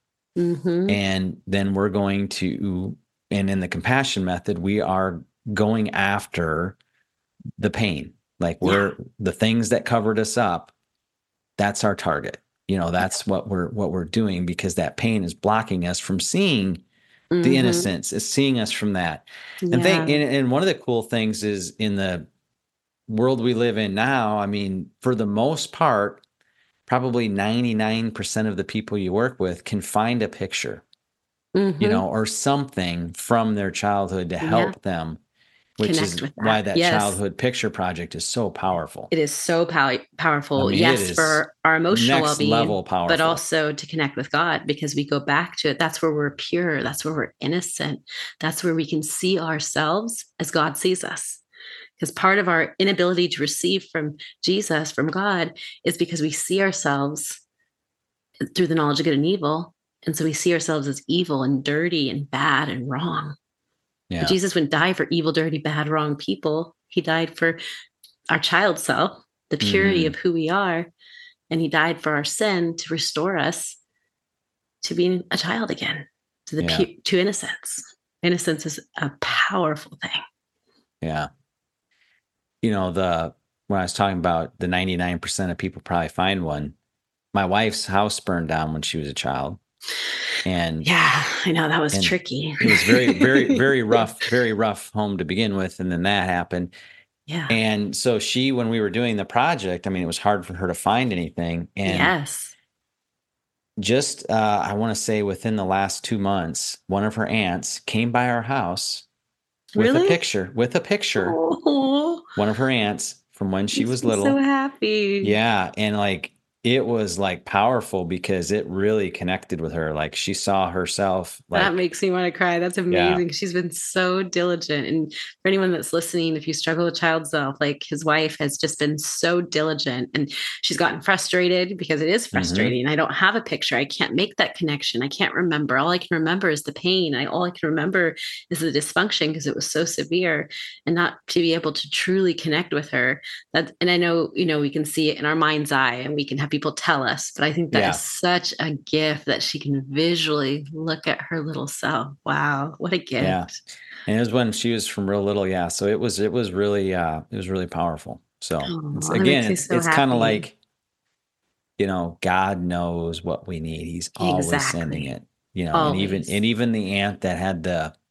And then we're going to, and in the compassion method, we are going after the pain. Like the things that covered us up, that's our target. That's what we're doing, because that pain is blocking us from seeing the innocence, is seeing us from that. And one of the cool things is, in the world we live in now, I mean, for the most part, probably 99% of the people you work with can find a picture, or something from their childhood to help them, which connect is with that. why that childhood picture project is so powerful. It is so powerful. I mean, yes, for our emotional well-being, level powerful, but also to connect with God, because we go back to it. That's where we're pure. That's where we're innocent. That's where we can see ourselves as God sees us. Because part of our inability to receive from Jesus, from God, is because we see ourselves through the knowledge of good and evil. And so we see ourselves as evil and dirty and bad and wrong. Yeah. But Jesus wouldn't die for evil, dirty, bad, wrong people. He died for our child self, the purity of who we are. And he died for our sin to restore us to being a child again, to the to innocence. Innocence is a powerful thing. Yeah. When I was talking about the 99% of people probably find one, my wife's house burned down when she was a child. And yeah, I know that was tricky. It was very, very, very rough, very rough home to begin with. And then that happened. Yeah. And so when we were doing the project, I mean, it was hard for her to find anything. And just, I want to say within the last 2 months, one of her aunts came by our house with a picture, Oh. One of her aunts from when she was little. So happy. Yeah. And it was powerful, because it really connected with her. Like, she saw herself. That makes me want to cry. That's amazing. Yeah. She's been so diligent. And for anyone that's listening, if you struggle with child self, his wife has just been so diligent, and she's gotten frustrated, because it is frustrating. I don't have a picture. I can't make that connection. I can't remember. All I can remember is the pain. All I can remember is the dysfunction, because it was so severe, and not to be able to truly connect with her. And I know, we can see it in our mind's eye, and we can have people tell us, but I think that is such a gift, that she can visually look at her little self. Wow, what a gift. Yeah. And it was when she was from real little. Yeah. So it was really powerful. So it's kind of like, God knows what we need. He's always sending it, always. and even the aunt that had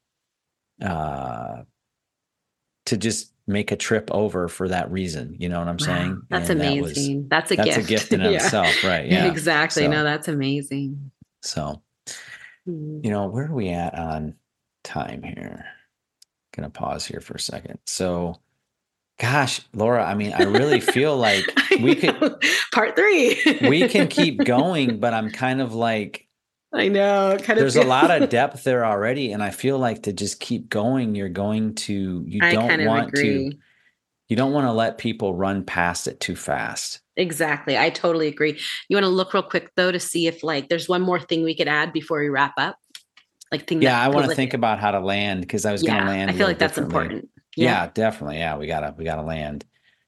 to just make a trip over for that reason. You know what I'm saying? That's amazing. That's a gift. That's a gift in itself. Right. Yeah, exactly. No, that's amazing. So, where are we at on time here? Going to pause here for a second. So, gosh, Laura, I mean, I really feel like we could part 3. We can keep going, but I'm kind of I know. There's a lot of depth there already. And I feel like to just keep going, you don't want to let people run past it too fast. Exactly. I totally agree. You want to look real quick though, to see if there's one more thing we could add before we wrap up. I want to think about how to land, because I was going to land. I feel like that's important. Yeah, definitely. Yeah. We gotta land.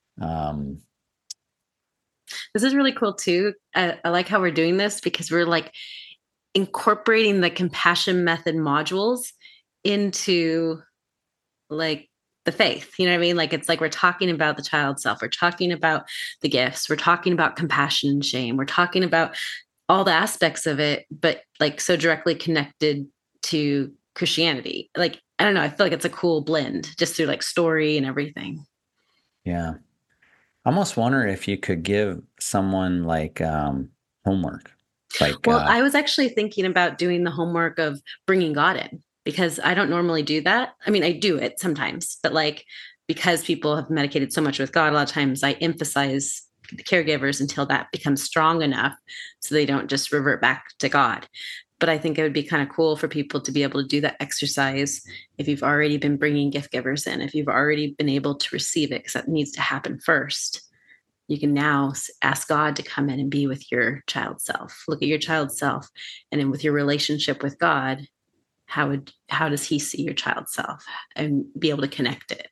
This is really cool too. I like how we're doing this, because we're incorporating the compassion method modules into the faith. You know what I mean? It's we're talking about the child self. We're talking about the gifts. We're talking about compassion and shame. We're talking about all the aspects of it, but so directly connected to Christianity. I don't know. I feel like it's a cool blend, just through story and everything. Yeah. I almost wonder if you could give someone homework. I was actually thinking about doing the homework of bringing God in, because I don't normally do that. I mean, I do it sometimes, but because people have medicated so much with God, a lot of times I emphasize the caregivers until that becomes strong enough so they don't just revert back to God. But I think it would be kind of cool for people to be able to do that exercise if you've already been bringing gift givers in, if you've already been able to receive it, because that needs to happen first. You can now ask God to come in and be with your child self. Look at your child self, and then with your relationship with God, how does he see your child self, and be able to connect it?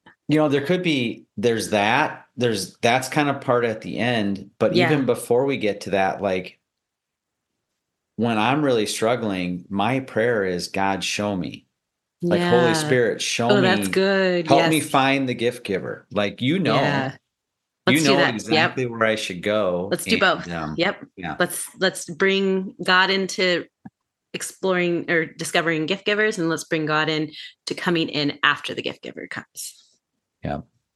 That's kind of part at the end, but even before we get to that, like when I'm really struggling, my prayer is, God, show me. Like, Holy Spirit, show me. That's good. Help me find the gift giver. Like, Let's do that. Exactly where I should go. Let's do both. Yep. Yeah. Let's bring God into exploring or discovering gift givers, and let's bring God in to coming in after the gift giver comes. Yeah.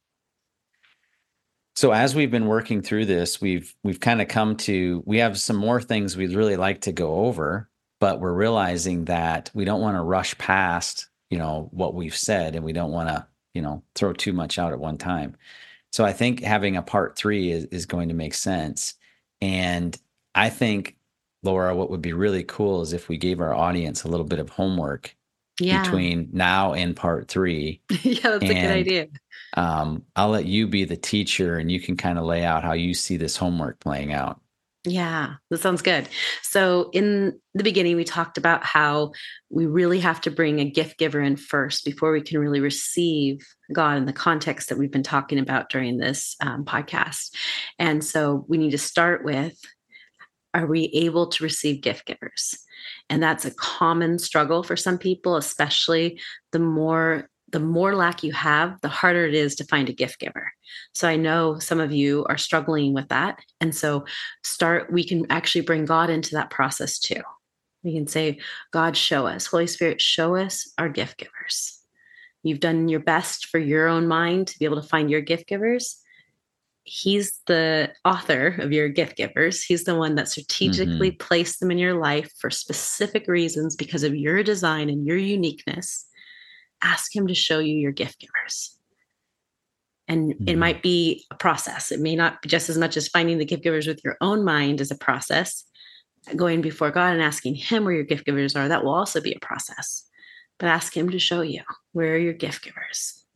So as we've been working through this, we've kind of we have some more things we'd really like to go over, but we're realizing that we don't want to rush past, what we've said, and we don't want to, throw too much out at one time. So I think having a part 3 is going to make sense. And I think, Laura, what would be really cool is if we gave our audience a little bit of homework between now and part 3. Yeah, that's a good idea. I'll let you be the teacher, and you can kind of lay out how you see this homework playing out. Yeah, that sounds good. So in the beginning, we talked about how we really have to bring a gift giver in first before we can really receive God in the context that we've been talking about during this podcast. And so we need to start with, are we able to receive gift givers? And that's a common struggle for some people, especially the more lack you have, the harder it is to find a gift giver. So I know some of you are struggling with that. And so we can actually bring God into that process too. We can say, God, show us. Holy Spirit, show us our gift givers. You've done your best for your own mind to be able to find your gift givers. He's the author of your gift givers. He's the one that strategically placed them in your life for specific reasons because of your design and your uniqueness. Ask him to show you your gift givers. And it might be a process. It may not be just as much as finding the gift givers with your own mind as a process. Going before God and asking him where your gift givers are, that will also be a process. But ask him to show you where are your gift givers.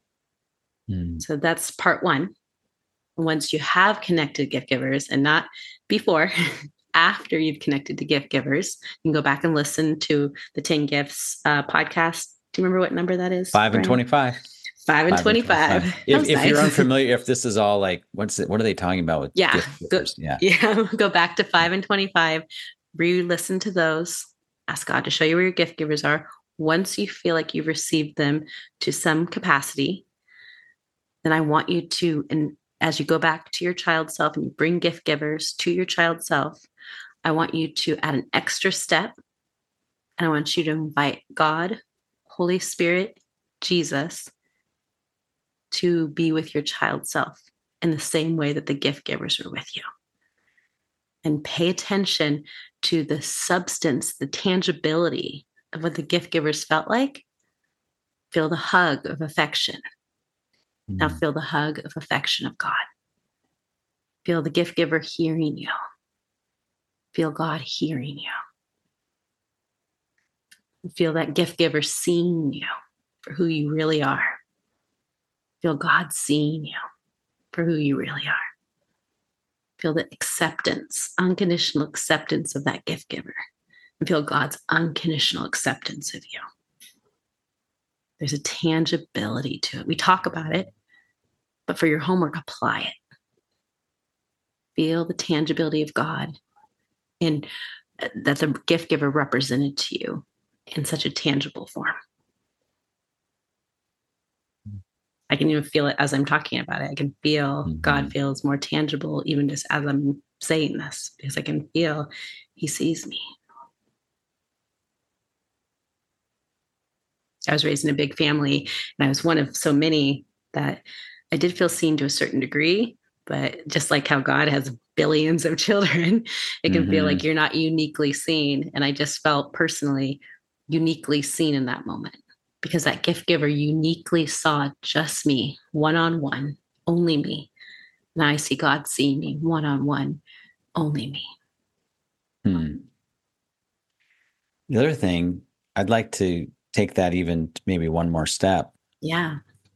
So that's part 1. Once you have connected gift givers, and not before, after you've connected to gift givers, you can go back and listen to the 10 Gifts podcast. Do you remember what number that is? 5 and 25. 5 and 25. If you're unfamiliar, if this is all like, what are they talking about with gift givers? Go back to 5 and 25, re-listen to those, ask God to show you where your gift givers are. Once you feel like you've received them to some capacity, then I want you to, and as you go back to your child self and you bring gift givers to your child self, I want you to add an extra step, and I want you to invite God, Holy Spirit, Jesus, to be with your child self in the same way that the gift givers were with you. And pay attention to the substance, the tangibility of what the gift givers felt like. Feel the hug of affection. Now feel the hug of affection of God. Feel the gift giver hearing you. Feel God hearing you. Feel that gift giver seeing you for who you really are. Feel God seeing you for who you really are. Feel the acceptance, unconditional acceptance of that gift giver. And feel God's unconditional acceptance of you. There's a tangibility to it. We talk about it, but for your homework, apply it. Feel the tangibility of God and that the gift giver represented to you in such a tangible form. I can even feel it as I'm talking about it. I can feel God feels more tangible even just as I'm saying this, because I can feel he sees me. I was raised in a big family, and I was one of so many that I did feel seen to a certain degree, but just like how God has billions of children, it can feel like you're not uniquely seen. And I just felt personally uniquely seen in that moment, because that gift giver uniquely saw just me, one-on-one, only me. Now I see God seeing me one-on-one, only me. The other thing, I'd like to take that even maybe one more step. Yeah.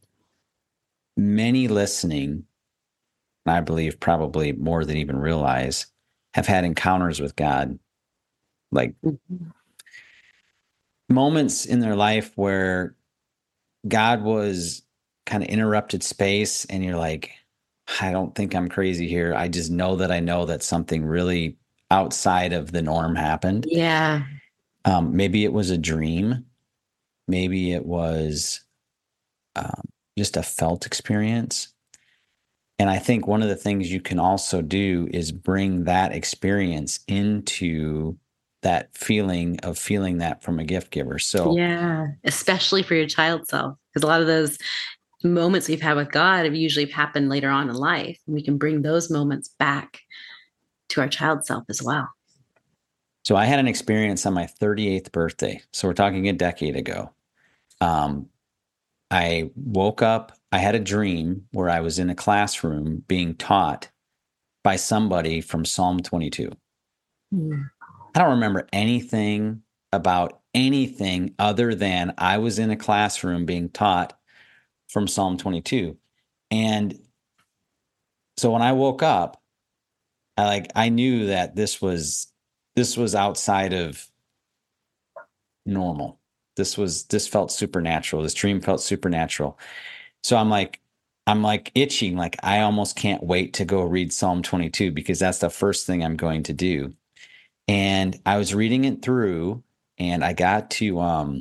Many listening, I believe probably more than even realize, have had encounters with God, like Mhm. moments in their life where God was kind of interrupted space, and you're like, I don't think I'm crazy here. I just know that I know that something really outside of the norm happened. Yeah. Maybe it was a dream. Maybe it was um, just a felt experience. And I think one of the things you can also do is bring that experience into that feeling of feeling that from a gift giver. So, Yeah. Especially for your child self. Because a lot of those moments we've had with God have usually happened later on in life. And we can bring those moments back to our child self as well. so I had an experience on my 38th birthday. So we're talking a decade ago. Um, I woke up, I had a dream where I was in a classroom being taught by somebody from Psalm 22. Mm. I don't remember anything about anything other than I was in a classroom being taught from Psalm 22. And so when I woke up, I knew that this was outside of normal. This felt supernatural. This dream felt supernatural. So I'm like itching, like I almost can't wait to go read Psalm 22 because that's the first thing I'm going to do. And I was reading it through and I got to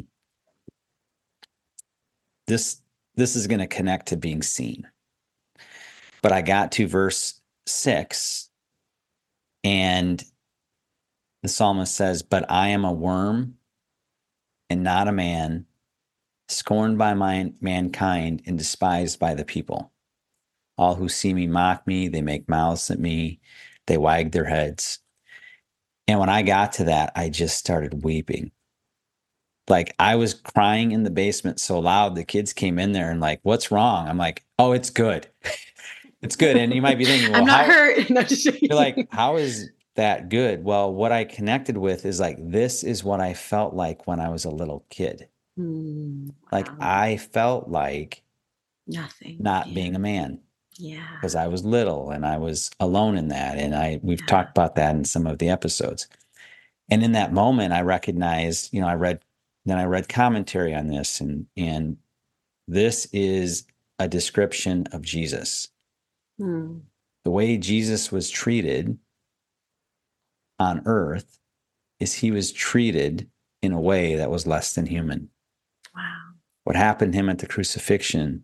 this this is going to connect to being seen. But I got to verse 6 and the psalmist says, "But I am a worm and not a man, scorned by mankind and despised by the people. All who see me mock me, they make mouths at me, they wag their heads." And when I got to that, I just started weeping. Like I was crying in the basement so loud, the kids came in there and like, "What's wrong?" I'm like, "Oh, it's good." It's good. And you might be thinking, well, I'm not how hurt. No, just you're like, kidding. how is that good? Well, what I connected with is like, this is what I felt like when I was a little kid. Like Wow. I felt like Nothing. not Yeah. being a man Yeah. because I was little and I was alone in that. And we've Yeah. talked about that in some of the episodes. And in that moment, I recognized, I read commentary on this and this is a description of Jesus. Hmm. The way Jesus was treated on earth is he was treated in a way that was less than human. Wow. What happened to him at the crucifixion,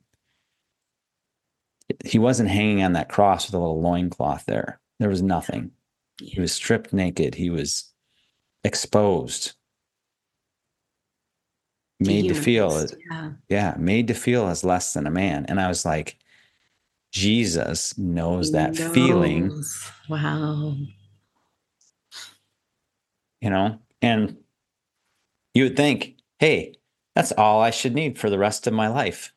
he wasn't hanging on that cross with a little loincloth there. There was nothing. Yeah. He was stripped naked. He was exposed, made to feel, Dehumanized. Yeah. made to feel as less than a man. And I was like, Jesus knows He that feeling, knows. Wow. and you would think, hey, that's all I should need for the rest of my life.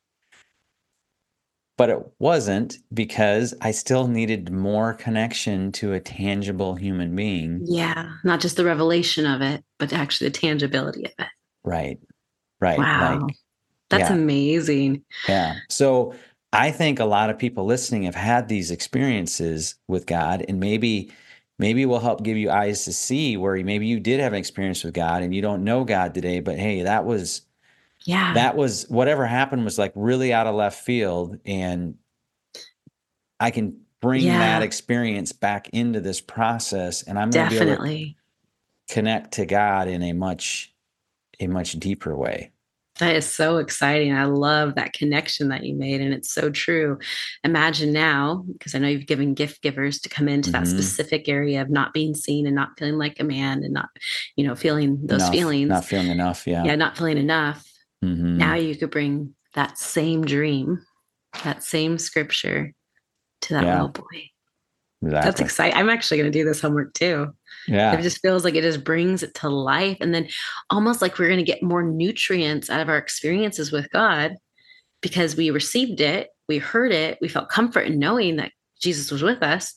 But it wasn't, because I still needed more connection to a tangible human being. Yeah. Not just the revelation of it, but actually the tangibility of it. Right. Right. Wow. Like, That's yeah. amazing. Yeah. So I think a lot of people listening have had these experiences with God, and maybe will help give you eyes to see where maybe you did have an experience with God and you don't know God today, but hey, that was Yeah. whatever happened was like really out of left field, and I can bring that Yeah. experience back into this process, and I'm going to be able to Definitely. connect to God in a much deeper way. That is so exciting. I love that connection that you made. And it's so true. Imagine now, because I know you've given gift givers to come into that Mm-hmm. specific area of not being seen and not feeling like a man and not, feeling those feelings. Not feeling enough. Yeah. Yeah, not feeling enough. Mm-hmm. Now you could bring that same dream, that same scripture to that Yeah. little boy. That's Exactly. exciting. I'm actually going to do this homework too. It Yeah. just feels like it just brings it to life. And then almost like we're going to get more nutrients out of our experiences with God because we received it, we heard it, we felt comfort in knowing that Jesus was with us.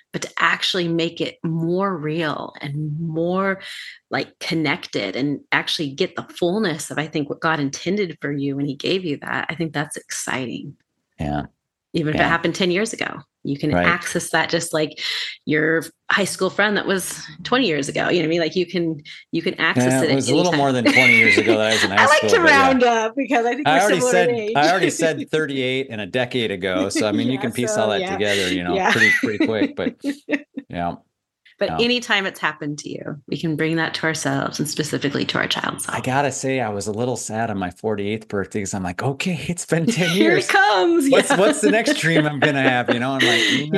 but to actually make it more real and more like connected and actually get the fullness of, I think, what God intended for you when he gave you that. I think that's exciting. Yeah. Even if it happened 10 years ago, you can access that just like your high school friend that was 20 years ago. You know what I mean? Like you can access it. It was a little more than 20 years ago that I was in high school. I like to round up because I think we're similar in age. I already said 38 and a decade ago. So, I mean, you can piece all that together, pretty quick, but yeah. But anytime it's happened to you, we can bring that to ourselves and specifically to our child self. I got to say, I was a little sad on my 48th birthday because I'm like, okay, it's been 10 years. Here it comes. What's the next dream I'm going to have? I'm like,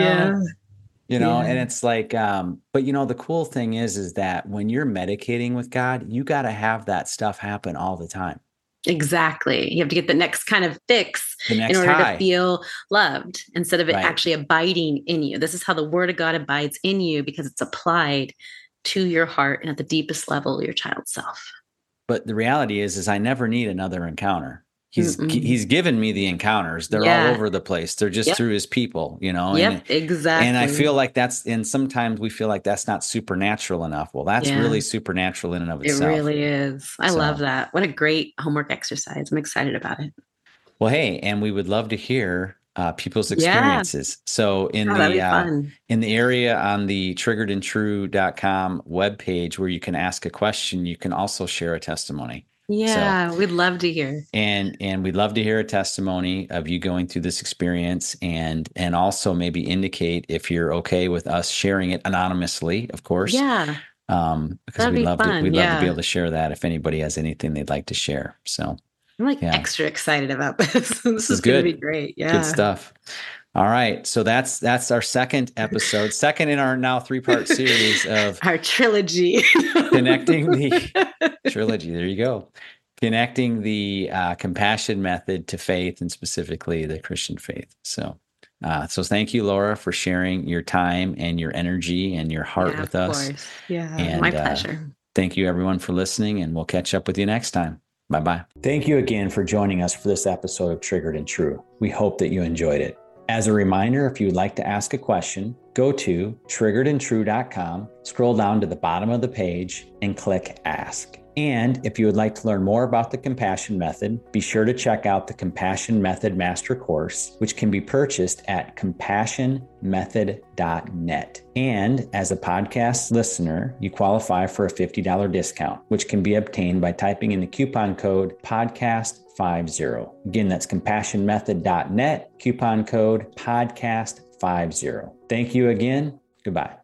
and it's like, but the cool thing is that when you're medicating with God, you got to have that stuff happen all the time. Exactly. You have to get the next kind of fix in order to feel loved instead of it actually abiding in you. This is how the word of God abides in you because it's applied to your heart and at the deepest level of your child's self. But the reality is I never need another encounter. He's given me the encounters. They're all over the place. They're just through his people, Exactly. And I feel like and sometimes we feel like that's not supernatural enough. Well, that's really supernatural in and of itself. It really is. I love that. What a great homework exercise. I'm excited about it. Well, hey, and we would love to hear people's experiences. So in the area on the triggeredandtrue.com webpage where you can ask a question, you can also share a testimony. Yeah, we'd love to hear. And we'd love to hear a testimony of you going through this experience and also maybe indicate if you're okay with us sharing it anonymously, of course. Yeah. Because we'd love to be able to share that if anybody has anything they'd like to share. So I'm extra excited about this. This is going to be great. Yeah. Good stuff. All right. So that's our second episode, second in our now 3-part series of our trilogy. Connecting the trilogy. There you go. Connecting the compassion method to faith and specifically the Christian faith. So thank you, Laura, for sharing your time and your energy and your heart with us. Of course. Yeah. My pleasure. Thank you everyone for listening, and we'll catch up with you next time. Bye-bye. Thank you again for joining us for this episode of Triggered and True. We hope that you enjoyed it. As a reminder, if you would like to ask a question, go to triggeredandtrue.com, scroll down to the bottom of the page, and click Ask. And if you would like to learn more about the Compassion Method, be sure to check out the Compassion Method Master Course, which can be purchased at compassionmethod.net. And as a podcast listener, you qualify for a $50 discount, which can be obtained by typing in the coupon code PODCAST50. Again, that's compassionmethod.net, coupon code PODCAST50. Thank you again. Goodbye.